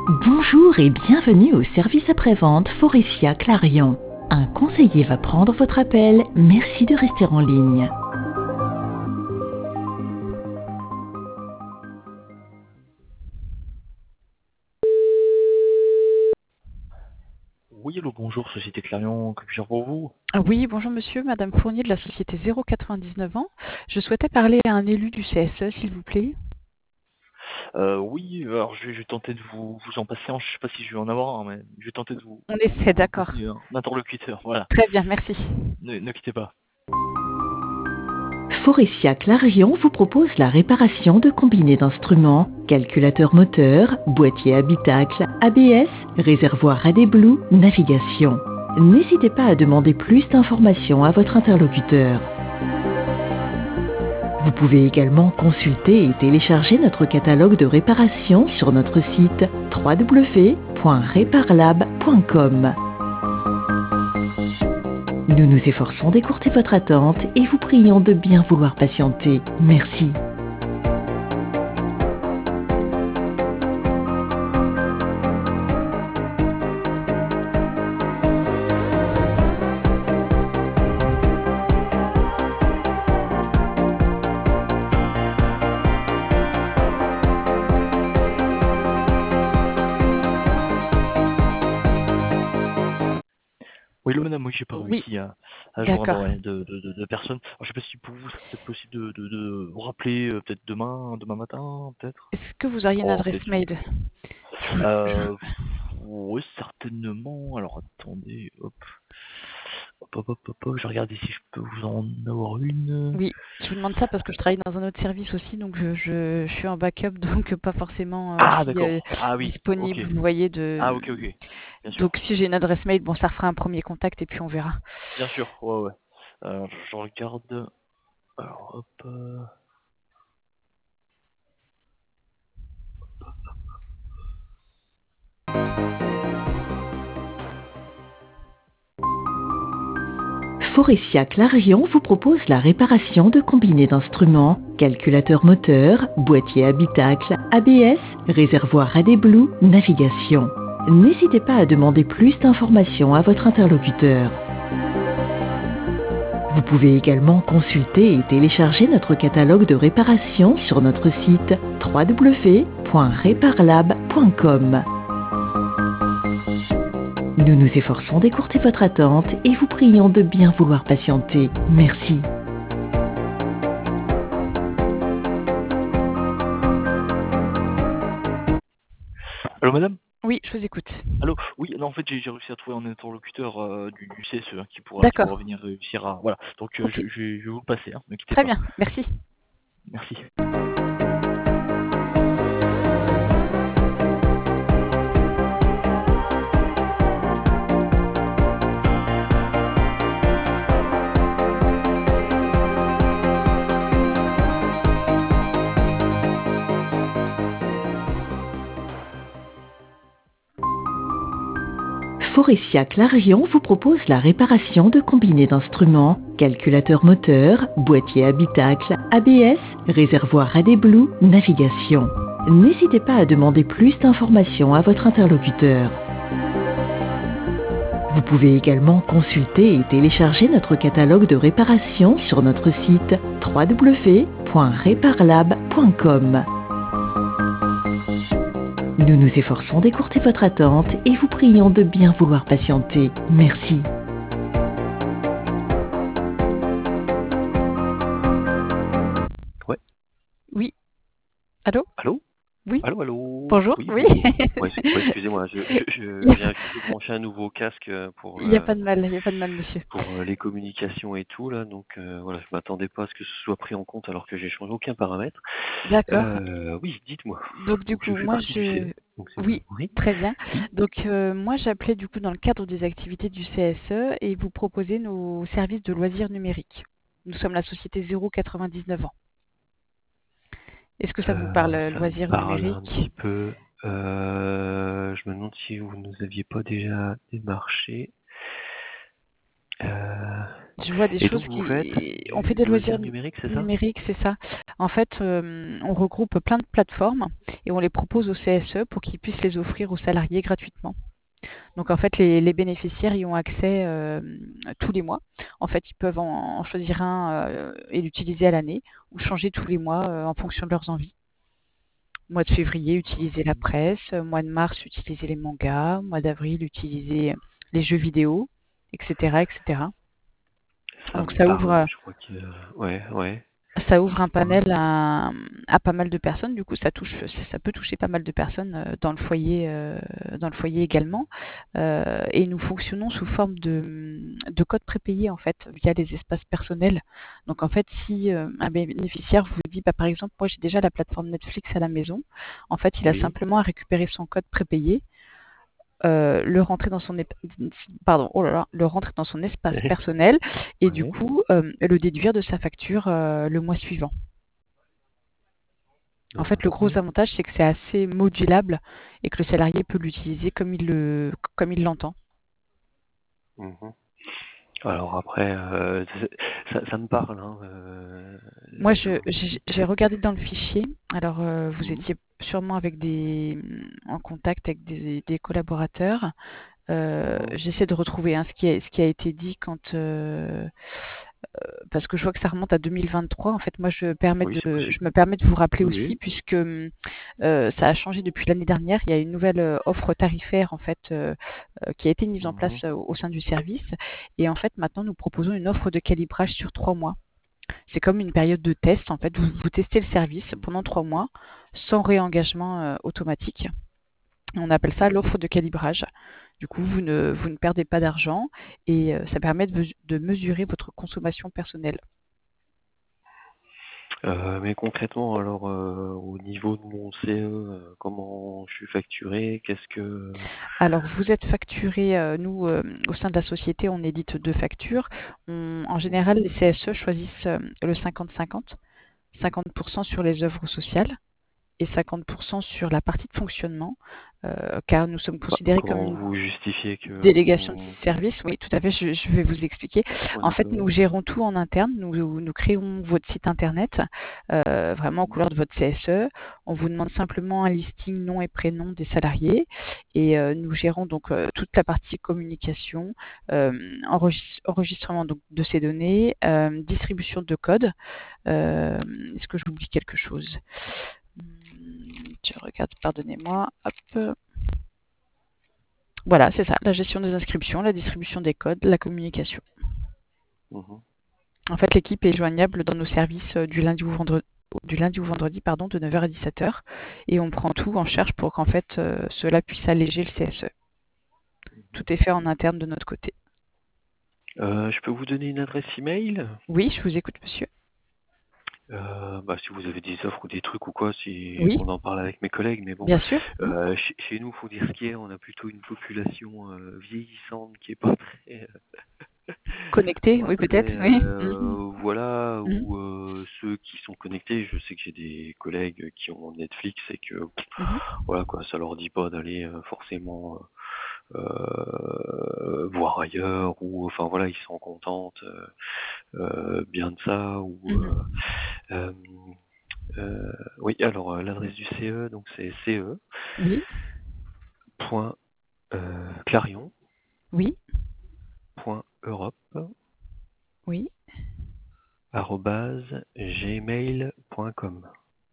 Bonjour et bienvenue au service après-vente Forestia Clarion. Un conseiller va prendre votre appel. Merci de rester en ligne. Oui, allô, bonjour, Société Clarion, que puis-je faire pour vous? Oui, bonjour monsieur, madame Fournier de la société 099 ans. Je souhaitais parler à un élu du CSE, s'il vous plaît. Oui, alors je vais tenter de vous en passer un, je sais pas si je vais en avoir un, mais je vais tenter de On essaie, vous d'accord. passer un interlocuteur, voilà. Très bien, merci. Ne quittez pas. Forestia Clarion vous propose la réparation de combinés d'instruments, calculateur moteur, boîtier habitacle, ABS, réservoir AD Blue, navigation. N'hésitez pas à demander plus d'informations à votre interlocuteur. Vous pouvez également consulter et télécharger notre catalogue de réparation sur notre site www.reparlab.com. Nous nous efforçons d'écourter votre attente et vous prions de bien vouloir patienter. Merci. Oui, allô, madame, oui, j'ai pas Oui, réussi à joindre d'accord. ouais, de personne. Alors, je sais pas si pour vous, c'est peut-être possible de vous rappeler peut-être demain matin, peut-être? Est-ce que vous auriez une Oh, adresse peut-être. mail? Euh, oui, certainement. Alors, attendez, hop. Hop, je regarde si je peux vous en avoir une. Oui, je vous demande ça parce que je travaille dans un autre service aussi, donc je suis en backup, donc pas forcément Ah, aussi d'accord. Ah oui, ok. disponible, vous voyez, Ah, ok, bien donc sûr. si j'ai une adresse mail, bon, ça fera un premier contact et puis on verra. Bien sûr, ouais. Je regarde. Alors, hop. Forestia Clarion vous propose la réparation de combinés d'instruments, calculateur moteur, boîtier habitacle, ABS, réservoir AD Blue, navigation. N'hésitez pas à demander plus d'informations à votre interlocuteur. Vous pouvez également consulter et télécharger notre catalogue de réparation sur notre site www.reparlab.com. Nous nous efforçons d'écourter votre attente et vous prions de bien vouloir patienter. Merci. Allô, madame? Oui, je vous écoute. Allô? Oui, non, en fait, j'ai réussi à trouver un interlocuteur du CSE hein, qui pourra D'accord, venir réussir à. Voilà. Donc, ok. je vais vous le passer, hein, ne quittez Très pas. bien, merci. Merci. Forestia Clarion vous propose la réparation de combinés d'instruments, calculateur moteur, boîtier habitacle, ABS, réservoir AD Blue, navigation. N'hésitez pas à demander plus d'informations à votre interlocuteur. Vous pouvez également consulter et télécharger notre catalogue de réparation sur notre site www.reparlab.com. Nous nous efforçons d'écourter votre attente et vous prions de bien vouloir patienter. Merci. Ouais. Oui, allô? Allô? Oui, Allô? bonjour, Oui, oui. bonjour. Ouais, excusez-moi, Il n'y a, j'ai essayé de brancher un nouveau casque il y a pas de mal, il n'y a pas de mal, monsieur. pour les communications et tout là, donc voilà, je m'attendais pas à ce que ce soit pris en compte alors que j'ai changé aucun paramètre. D'accord. Oui, dites-moi. Donc du Donc je coup, fais moi partie du je... CE, donc c'est bon. Oui, Oui, très bien. oui. Donc moi j'appelais du coup dans le cadre des activités du CSE et vous proposer nos services de loisirs numériques. Nous sommes la société 099 ans. Est-ce que ça vous parle, Ça me loisirs parle un numériques? petit peu. Je me demande si vous nous aviez pas déjà démarché. Je vois des Et choses donc, vous faites qui... On fait du des loisir loisirs numérique, c'est ça? numériques, c'est ça. En fait, on regroupe plein de plateformes et on les propose au CSE pour qu'ils puissent les offrir aux salariés gratuitement. Donc en fait, les bénéficiaires y ont accès tous les mois. En fait, ils peuvent en choisir un et l'utiliser à l'année ou changer tous les mois en fonction de leurs envies. Mois de février, utiliser la presse. Mois de mars, utiliser les mangas. Mois d'avril, utiliser les jeux vidéo, etc., etc. Ça Donc me parle, je crois que... Ouais, ouais. ça ouvre un Dites-moi. panel à pas mal de personnes. Du coup, ça peut toucher pas mal de personnes dans le foyer également. Et nous fonctionnons sous forme de code prépayé en fait via les espaces personnels. Donc en fait, si un bénéficiaire vous dit, bah, par exemple, moi j'ai déjà la plateforme Netflix à la maison, en fait, il a Oui. simplement à récupérer son code prépayé, le rentrer dans son pardon, oh là là, le rentrer dans son espace personnel et du Ouais. coup le déduire de sa facture le mois suivant. En fait, le gros Mhm. avantage, c'est que c'est assez modulable et que le salarié peut l'utiliser comme il l'entend. Mhm. Alors après, ça me parle, hein, Moi, ce que vous me dites. j'ai regardé dans le fichier. Alors, vous Mhm. étiez sûrement en contact avec des collaborateurs. Mhm. J'essaie de retrouver hein, ce qui a été dit parce que je vois que ça remonte à 2023. En fait, moi, Oui, c'est je possible. me permets de vous rappeler Oui, aussi, oui. puisque ça a changé depuis l'année dernière. Il y a une nouvelle offre tarifaire en fait qui a été mise en place Mhm. au sein du service. Et en fait, maintenant, nous proposons une offre de calibrage sur 3 mois. C'est comme une période de test. En fait, vous testez le service pendant 3 mois sans réengagement automatique. On appelle ça l'offre de calibrage. Du coup, vous ne perdez pas d'argent et ça permet de mesurer votre consommation personnelle. Mais concrètement, alors, au niveau de mon CE, comment je suis facturé? Qu'est-ce que... Alors, vous êtes facturé, nous, au sein de la société, on édite deux factures. En général, Mhm. les CSE choisissent le 50-50, 50% sur les œuvres sociales et 50% sur la partie de fonctionnement, car nous sommes Bah, considérés comme comment une vous justifiez que délégation de on... service. Oui, tout à fait, je vais vous expliquer. Ouais, En fait, nous d'accord. gérons tout en interne. Nous créons votre site internet, vraiment aux Mhm. couleurs de votre CSE. On vous demande simplement un listing nom et prénom des salariés et nous gérons donc toute la partie communication, enregistrement donc, de ces données, distribution de codes. Est-ce que j'oublie quelque chose? Je regarde, pardonnez-moi. Hop. Voilà, c'est ça, la gestion des inscriptions, la distribution des codes, la communication. Mhm. En fait, l'équipe est joignable dans nos services du lundi au vendredi pardon, de 9h à 17h et on prend tout en charge pour qu'en fait cela puisse alléger le CSE. Tout est fait en interne de notre côté. Je peux vous donner une adresse email? Oui, je vous écoute, monsieur. Bah, si vous avez des offres ou des trucs ou quoi, si Oui, qu'on en parle avec mes collègues, mais bon, bien sûr. chez nous, faut dire ce qui est, on a plutôt une population vieillissante qui est pas très, Connecté, oui, peut-être. Oui. Mhm. voilà, Mhm. ou ceux qui sont connectés. Je sais que j'ai des collègues qui ont Netflix et que Mhm. voilà quoi, ça leur dit pas d'aller forcément voir ailleurs ou enfin voilà, ils sont contentes bien de ça ou Mhm. euh, oui, alors l'adresse du CE, donc c'est Oui, ce.clarion.europe oui, @gmail.com.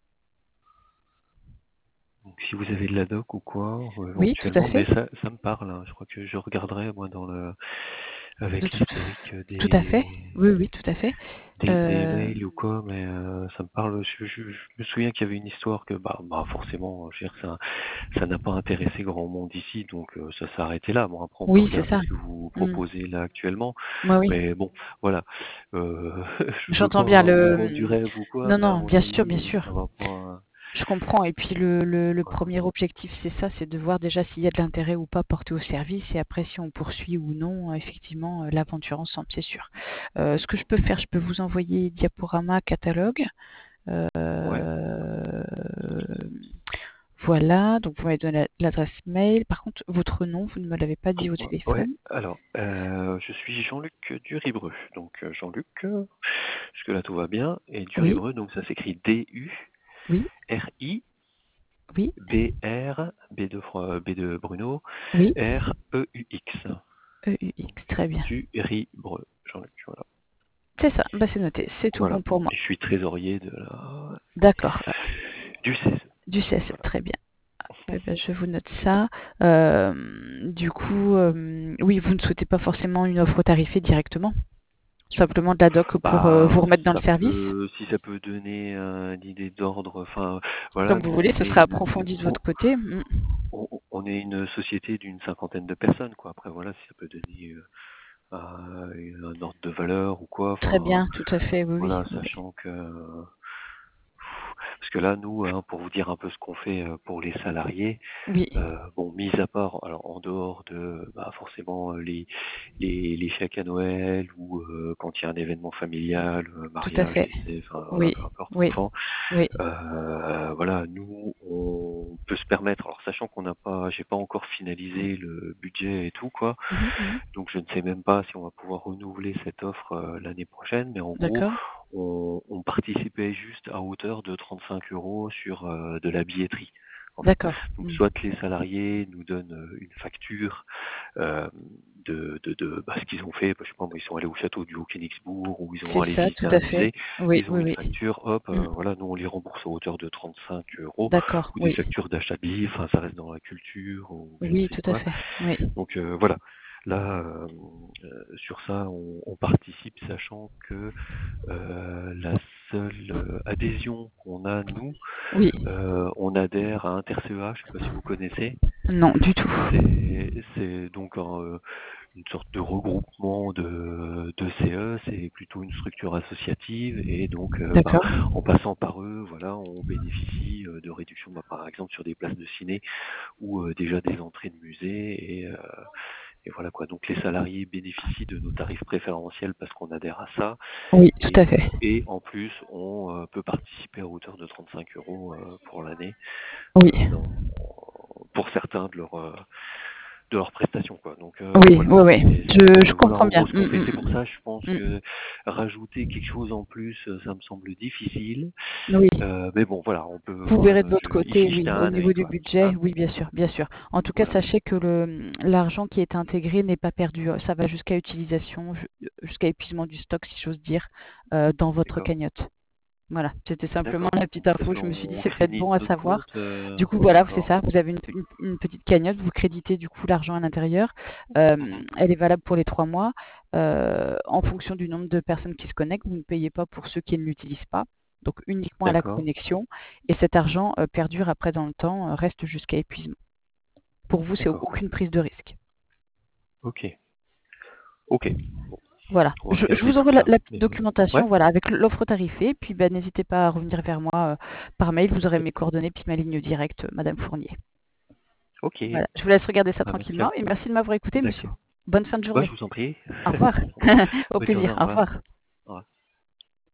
Donc si vous avez de la doc ou quoi, oui, tout à éventuellement, mais fait. ça me parle, hein. Je crois que je regarderai moi dans le De avec toute- l'historique Tout à fait. Oui, oui, tout à fait. des Euh, mails ou quoi, mais ça me parle. Je me souviens qu'il y avait une histoire que bah forcément, je veux dire, ça n'a pas intéressé grand monde ici, donc ça s'est arrêté là. Bon après on peut oui, c'est regarder ça. ce que vous Mm. proposez là actuellement, Moi, oui. mais bon voilà. Je veux J'entends bien pas vous vendre du rêve ou quoi, Non, mais à non, mon bien avis sûr. ça va pas. Je comprends. Et puis le Voilà. premier objectif, c'est ça, c'est de voir déjà s'il y a de l'intérêt ou pas porté au service. Et après, si on poursuit ou non, effectivement, l'aventure ensemble, c'est sûr. Ce que je peux faire, je peux vous envoyer diaporama, catalogue. Ouais. Euh, Voilà, donc vous m'avez donné l'adresse mail. Par contre, votre nom, vous ne me l'avez pas dit au Ouais, téléphone. alors, je suis Jean-Luc Duribreux. Donc, Jean-Luc, jusque-là tout va bien. Et Oui, Duribreux, donc ça s'écrit D-U-R-I, oui, oui, B-R, B de Bruno, oui, R-E-U-X. EUX, très bien. Duribreux, Jean-Luc, voilà. C'est ça, bah c'est noté, c'est tout Voilà. bon pour moi. Et je suis trésorier D'accord, du CESE. du CSE, Voilà. très bien. Eh ben, je vous note ça. Du coup, oui, vous ne souhaitez pas forcément une offre tarifée directement, simplement de la doc pour vous Bah, remettre dans le service. si ça peut donner une idée d'ordre, enfin, voilà, Comme vous nous, voulez, ce sera approfondi de votre côté. on est une société d'une cinquantaine de personnes, quoi. Après, voilà, si ça peut donner un ordre de valeur ou quoi, Très enfin, bien, tout à fait, oui, oui, voilà, oui. sachant que, parce que là, nous, hein, pour vous dire un peu ce qu'on fait pour les salariés, Oui, bon, mis à part, alors en dehors de, bah, forcément les chèques à Noël ou quand il y a un événement familial, tout à mariage, fait. décès, enfin voilà, Oui, peu importe, oui, enfant. oui. Voilà, nous, on peut se permettre, alors sachant j'ai pas encore finalisé le budget et tout, quoi, Mhm, mhm. donc je ne sais même pas si on va pouvoir renouveler cette offre l'année prochaine, mais en gros, D'accord, on participait juste à hauteur de 35 euros sur de la billetterie, en fait. d'accord. Donc soit les salariés nous donnent une facture euh, bah, ce qu'ils ont fait, bah, je sais pas, moi, ils sont allés au château du Haut-Königsbourg ou ils ont C'est allé ça, visiter tout un à fait. musée, Oui, ils ont oui, une oui. facture, hop, Mm. voilà, nous on les rembourse à hauteur de 35 euros, D'accord, ou des oui. factures d'achat de billets, enfin ça reste dans la culture ou je ne Oui, sais tout à quoi. fait. Oui. Donc voilà. Là, sur ça, on participe, sachant que la seule adhésion qu'on a, nous, Oui. on adhère à InterCEA, je ne sais pas si vous connaissez. Non, du tout. C'est donc une sorte de regroupement de CE, c'est plutôt une structure associative et donc D'accord. en passant par eux, voilà, on bénéficie de réductions, bah, par exemple sur des places de ciné ou déjà des entrées de musée et voilà quoi. Donc les salariés bénéficient de nos tarifs préférentiels parce qu'on adhère à ça Oui, tout à fait. et en plus on peut participer à hauteur de 35 euros pour l'année Oui. pour certains de leurs prestations quoi. Donc Oui, voilà. oui, oui. Je Voilà comprends en bien. gros ce qu'on fait. C'est pour ça je pense Mm. que rajouter quelque chose en plus ça me semble difficile. Oui. Mais bon voilà on peut Vous voilà verrez de votre côté, ici jeter oui, au un niveau œil du quoi. budget, Hein, oui, bien sûr, bien sûr. En tout cas, voilà. sachez que l'argent qui est intégré n'est pas perdu. Ça va jusqu'à utilisation, jusqu'à épuisement du stock, si j'ose dire, dans votre D'accord. cagnotte. Voilà, c'était simplement D'accord. la petite Parce info. Je me suis dit, qu'on c'est peut-être crédite bon à notre savoir. compte. Du coup, voilà, c'est D'accord. ça. Vous avez une petite cagnotte, vous créditez du coup l'argent à l'intérieur. Mhm. Elle est valable pour les 3 mois. En fonction du nombre de personnes qui se connectent, vous ne payez pas pour ceux qui ne l'utilisent pas. Donc uniquement à la D'accord. connexion. Et cet argent perdure après dans le temps, reste jusqu'à épuisement. Pour vous, c'est D'accord. aucune prise de risque. Ok. Ok. Bon, Voilà. on va Je regarder vous tout envoie ça. la petite Mais documentation, ouais. voilà, avec l'offre tarifée. Puis ben, n'hésitez pas à revenir vers moi par mail. Vous aurez mes coordonnées puis ma ligne directe, Madame Fournier. Ok. Voilà. Je vous laisse regarder ça Bah, merci. tranquillement et merci de m'avoir écouté, monsieur. D'accord. Bonne fin de Bah, je journée. vous en prie. Au revoir. Au Bonne journée. plaisir. Au Au revoir. revoir.